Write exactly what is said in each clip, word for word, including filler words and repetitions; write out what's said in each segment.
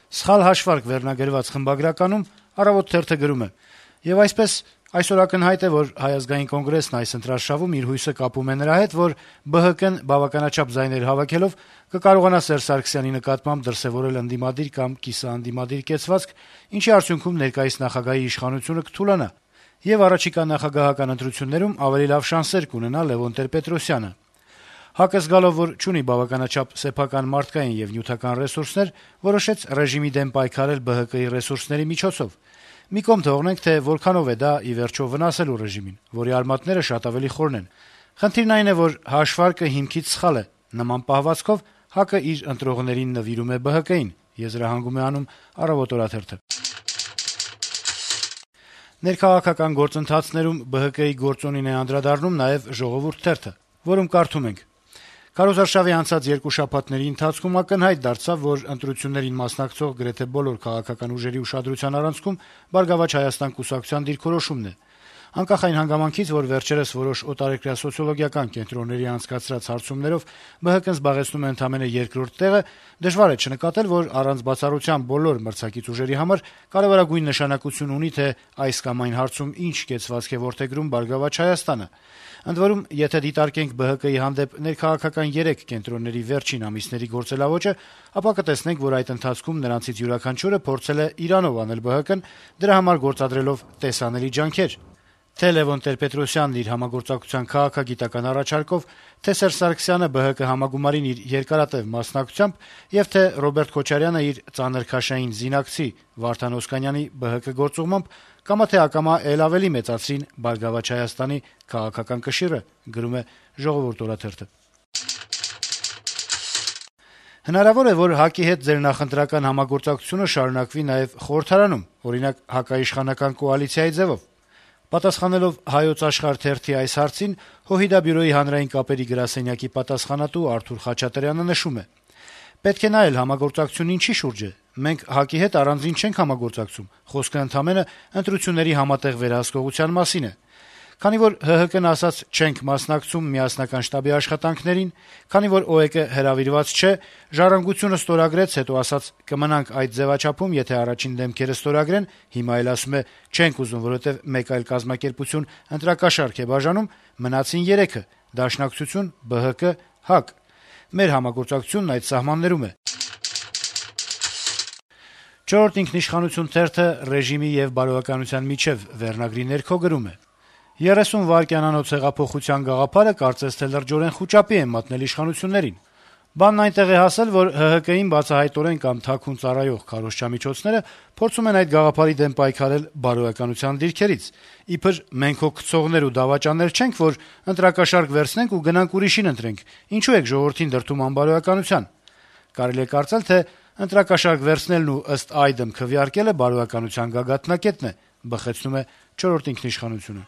Սխալ հաշվարկ վերնագրված խմբագրականում «Առավոտ» թերթը գրում է. - «Եվ այսպես այսօր ակնհայտ է, որ Հայ ազգային կոնգրեսն այս ընտրարշավում իր հույսը կապում է նրա հետ, որ ԲՀԿ-ն բավականաչափ ձայներ հավաքելով կկարողանա Սերժ Սարգսյանի նկատմամբ դրսեւորել ընդդիմադիր կամ կիսաընդդիմադիր կեցվածք, ինչի արդյունքում ներկայիս նախագահի իշխանությունը կթուլանա, եւ առաջիկա նախագահական ընտրություններում ավելի լավ շանսեր կունենա Լեւոն Տեր-Պետրոսյանը։ ՀԱԿ-ը զգալով, որ չունի բավականաչափ սեփական մարդկային եւ նյութական ռեսուրսներ, որոշեց ռեժիմի դեմ պայքարել ԲՀԿ-ի ռեսուրսների միջոցով։ Մի կողմ թողնենք, թե որքանով է դա ի վերջո վնասելու ռեժիմին, որի արմատները շատ ավելի խորն են։ Խնդիրն այն է, որ հաշվարկը հիմքից սխալ է։ Նման պահվածքով ՀԱԿ-ը իր ընտրողներին նվիրում է ԲՀԿ-ին», եզրահանգում է անում «Առավոտ» օրաթերթը։ Ներքաղաքական գործընթացներում ԲՀԿ-ի գործոնին է անդրադառնում նաեւ «Ժողովուրդ» թերթը, որում կարդում ենք. - «Քարոզարշավի անցած երկու շաբաթների ընթացքում ակնհայտ դարձավ, որ ընտրություններին մասնակցող գրեթե բոլոր քաղաքական ուժերի ուշադրության առանցքում «Բարգավաճ Հայաստան» կուսակցության դիրքորոշումն է։ Անկախ այն հանգամանքից, որ վերջերս որոշ օտարերկրյա սոցիոլոգիական կենտրոնների անցկացրած հարցումներով ԲՀԿ-ն զբաղեցնում է ընդամենը երկրորդ տեղը, դժվար է չնկատել, որ առանց բացառության բոլոր մրցակից ուժերի համար կարեւորագույն նշանակություն ունի, թե այս կամ այն հարցում ինչ կեցվածք է որդեգրում «Բարգավաճ Հայաստանը»։ Ընդ որում, եթե դիտարկենք ԲՀԿ-ի հանդեպ ներքաղաքական երեք կենտրոնների վերջին ամիսների գործելավոճը, ապա կտեսնենք, որ այդ ընթացքում նրանցից յուրաքանչյուրը փորձել է իրանով անել ԲՀԿ-ն, դրա համար գործադրելով տեսանելի ջանքեր։ Թե Լեւոն Տեր-Պետրոսյանն իր համագործակցության քաղաքագիտական առաջարկով, թե Սերժ Սարգսյանը ԲՀԿ համագումարին իր երկարատեւ մասնակցությամբ եւ թե Ռոբերտ Քոչարյանը իր ծանրքաշային զինակցի Վարդան Օսկանյանի ԲՀԿ գործուղմամբ կամա թե ակամա էլ ավելի մեծացրին «Բարգավաճ Հայաստանի» քաղաքական կշիռը», գրում է «Ժողովուրդ» օրաթերթը։ Հնարավոր է, որ ՀԱԿ-ի հետ ձեր նախընտրական համագործակցությունը շարունակվի նաեւ խորհրդարանում, օրինակ հակաիշխանական կոալիցիայի ձևով։ Պատասխանելով «Հայոց Աշխարհ» թերթի այս հարցին ՀՅԴ-բյուրոյի հանրային կապերի գրասենյակի պատասխանատու Արթուր Խաչատրյանը նշում է. - «Պետք է նայել համագործակցությունը ինչի շուրջ է։ Մենք ՀԱԿ-ի հետ առանձին չենք համագործակցում, խոսքը ընդամենը ընտրությունների համատեղ վերահսկողության մասին է։ Քանի որ ՀՀԿ-ն ասաց չենք մասնակցում միասնական շտաբի աշխատանքներին, քանի որ ՕԵԿ-ը հրավիրված չէ, «Ժառանգությունը» ստորագրեց, հետո ասաց կմնանք այդ ձեւաչափում, եթե առաջին դեմքերը ստորագրեն, հիմա էլ ասում է չենք ուզում, որովհետեւ մեկ այլ կազմակերպություն ընտրակաշառք է բաժանում, մնացին երեքը՝ Դաշնակցություն, ԲՀԿ, ՀԱԿ։ Մեր համագործակցությունն այդ սահմաններում է»։ «Չորրորդ ինքնիշխանություն» թերթը ռեժիմի եւ բարոյականության միջեւ վերնագրի ներքո գրում է. - «երեսուն վայրկյանանոց հեղափոխության գաղափարը կարծես թե լրջորեն խուճապի է մատնել իշխանություններին։ Բանն այնտեղ է հասել, որ ՀՀԿ-ին բացահայտորեն կամ թաքուն ծառայող քարոզչամիջոցները փորձում են այդ գաղափարի դեմ պայքարել բարոյականության դիրքերից, իբր մենք հո գցողներ ու դավաճաններ չենք, որ ընտրակաշառք վերցնենք ու գնանք ուրիշին ընտրենք, ինչու եք ժողովրդին դրդում անբարոյականության։ Կարելի է կարծել, թե ընտրակաշառք վերցնելն ու ըստ այդմ քվեարկելը բարոյականության գագաթնակետն է», բխեցնում է «Չորրորդ ինքնիշխանությունը»։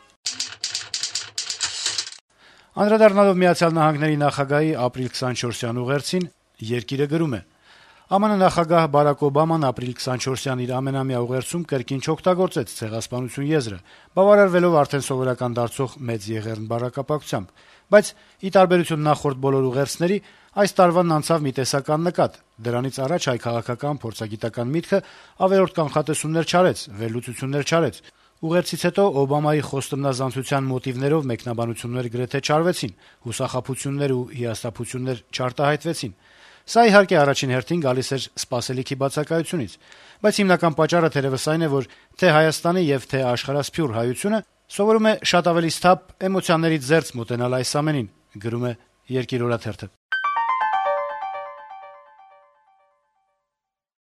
Անդրադառնալով Միացյալ Նահանգների նախագահի ապրիլ քսանչորսյան ուղերձին, «Երկիր»-ը գրում է. - «ԱՄՆ նախագահ Բարակ Օբաման ապրիլ քսանչորսյան իր ամենամյա ուղերձում կրկին չօգտագործեց ցեղասպանություն եզրը, բավարարվելով արդեն սովորական դարձող մեծ եղեռն բառակապակցությամբ, բայց ի տարբերություն նախորդ բոլոր ուղերձների, այս տարվանն անցավ մի տեսական նկատ. դրանից առաջ հայ քաղաքական փորձագիտական միտքը ավելորդ կանխատեսումներ չարեց, վերլուծություններ չարեց։ Ուղերձից հետո Օբամայի խոստումնազանցության մոտիվներով մեկնաբանություններ գրեթե չարվեցին, հուսախաբություններ ու հիասթափություններ չարտահայտվեցին։ Սա իհարկե առաջին հերթին գալիս էր սպասելիքի բացակայությունից, բայց հիմնական պատճառը թերեւս այն է, որ թե Հայաստանի եւ թե աշխարհասփյուռ հայությունը սովորում է շատ ավելի սթափ, էմոցիաներից զերծ մոտենալ այս ամենին», գրում է «Երկիր» օրաթերթը։